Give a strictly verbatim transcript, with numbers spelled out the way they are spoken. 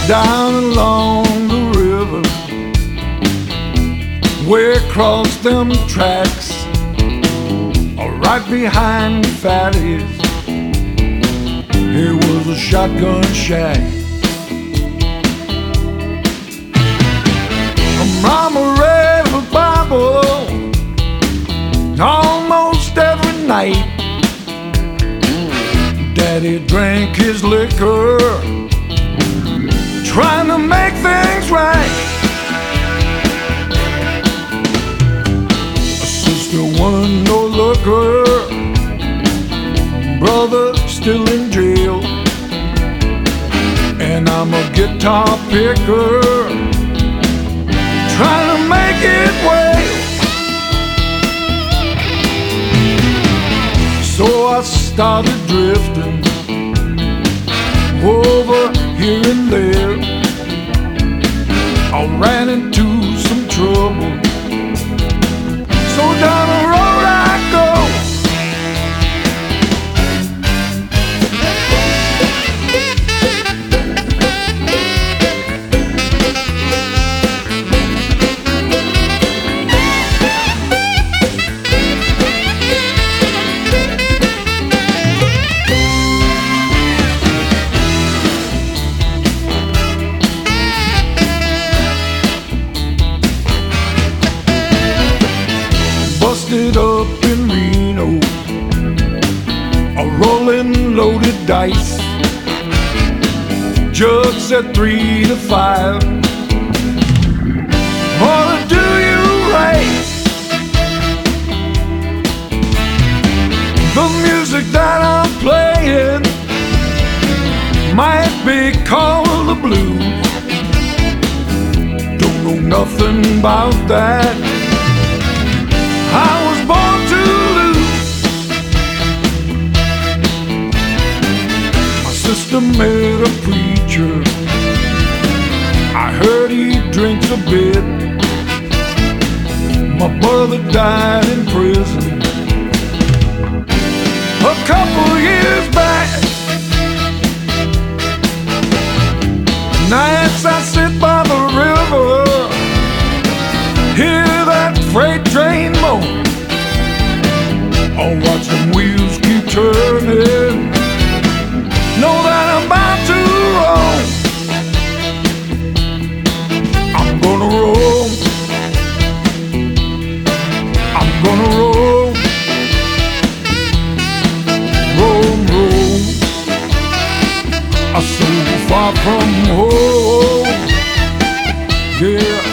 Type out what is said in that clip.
down along the river, way across them tracks, right behind Fatty's, here was a shotgun shack. Mama read her Bible almost every night. Daddy drank his liquor, trying to make things right. Sister wasn't no looker, brother still in jail, and I'm a guitar picker, trying to make it well. So I started drifting over here and there. I ran into some trouble, so down the road I go. Busted up in Reno, a rolling loaded dice. Judge said three to five. Wanna do you right? The music that I'm playing might be called the blues. Don't know nothing about that. I was born to lose. My sister met a preacher, I heard he drinks a bit. My brother died in prison a couple years back. Nights I sit by the river, hear that freight train moan, or watch them wheels keep turning, know that I'm about to roll. I'm gonna roll, I'm gonna roll, roll, roll. I'm so far from home, yeah.